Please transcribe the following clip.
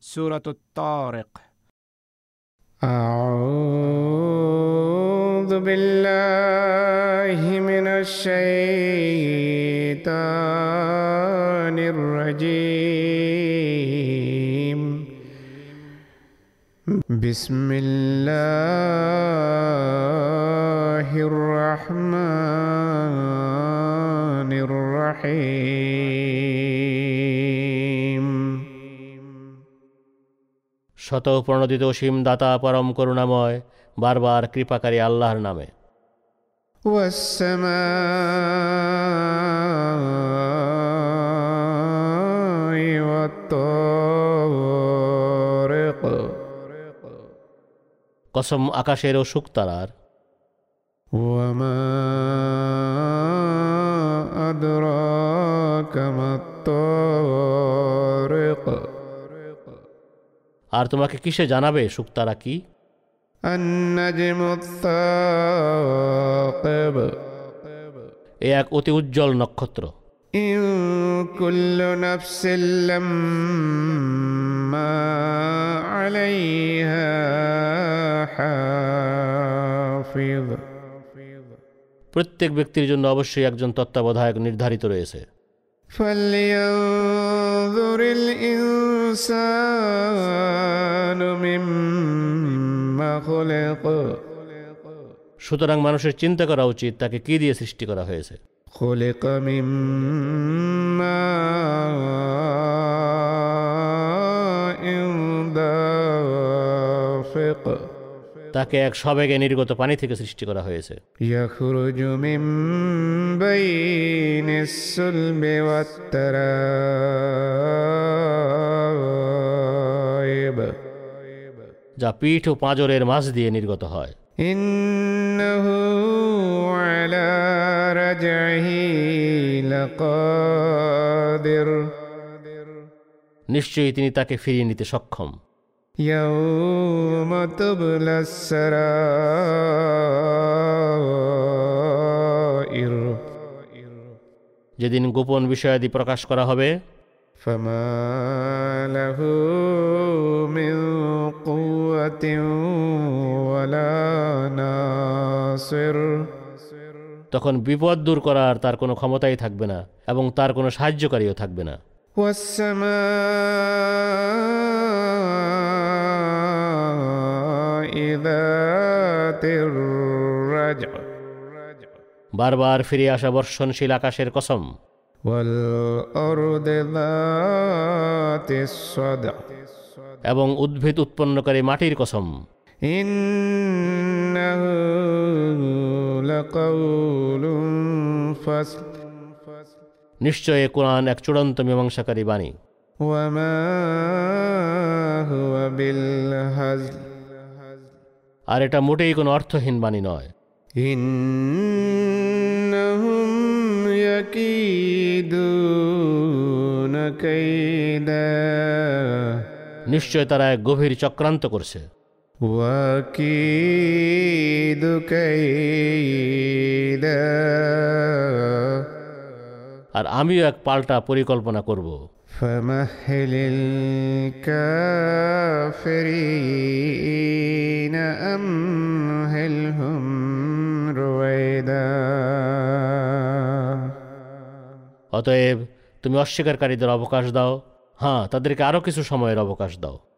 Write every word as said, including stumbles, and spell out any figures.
সূরাতুত তারিক। আউযু বিল্লাহি মিনাশ শাইতানির রাজীম। বিসমিল্লাহির রাহমানির রাহিম। শত প্রণোদিত অসীম দাতা পরম করুণাময় বারবার কৃপাকারী আল্লাহর নামে। ওয়াস-সামাই ওয়াত-তারিক। কসম আকাশের ও শুকতারার। ওয়ামা আদরাকা মাত-তারিক। আর তোমাকে কিসে জানাবে শুকতারা কি? আন-নাজমুত-তাকিব। এ এক অতি উজ্জ্বল নক্ষত্র। ইন কুল্লু নাফসিন লাম্মা আলাইহা হাফিজ। প্রত্যেক ব্যক্তির জন্য অবশ্যই একজন তত্ত্বাবধায়ক নির্ধারিত রয়েছে। ফালইয়ানজুরিল ইনসানু মিম্মা খুলিক। সুতরাং মানুষের চিন্তা করা উচিত তাকে কি দিয়ে সৃষ্টি করা হয়েছে। খুলিক মিন মাইন দাফিক। তাকে এক সবেগে নির্গত পানি থেকে সৃষ্টি করা হয়েছে। ইয়াখরুজু মিন বাইনিস সুলবি ওয়াত তারাইব। যা পিঠ ও পাঁজরের মাঝ দিয়ে নির্গত হয়। ইন্নাহু আলা রাজইহি লাকাদির। নিশ্চয়ই তিনি তাকে ফিরিয়ে নিতে সক্ষম। ইয়াউমা তুবলাস সারাইর। যেদিন গোপন বিষয়াদি প্রকাশ করা হবে। ফামা লাহু মিন কুওয়াতিন ওয়ালা নাসির। তখন বিপদ দূর করার তার কোনো ক্ষমতাই থাকবে না এবং তার কোনো সাহায্যকারীও থাকবে না। ওয়াস-সামাই যাতির রাজ'আ। বারবার ফিরে আসা বর্ষণশীল আকাশের কসম। ওয়াল আরদি যাতিস সাদ'আ। এবং উদ্ভিদ উৎপন্নকারী মাটির কসম। ইন্নাহু লাকাউলুন ফাসল। নিশ্চয় কোরআন এক চূড়ান্ত মীমাংসাকারী বাণী। ওয়ামা হুয়া বিল হাজল। আর এটা মোটেই কোনো অর্থহীন বাণী নয়। ইন্নাহুম ইয়াকিদুনা কাইদা। নিশ্চয় তারা এক গভীর চক্রান্ত করছে। ওয়াকিদু কাইদা। আর আমিও এক পাল্টা পরিকল্পনা করব। ফামাহহিলিল কাফিরিনা আমহিলহুম রুওয়াইদা। অতএব তুমি অস্বীকারীদের অবকাশ দাও। হ্যাঁ, তাদেরকে আরও কিছু সময়ের অবকাশ দাও।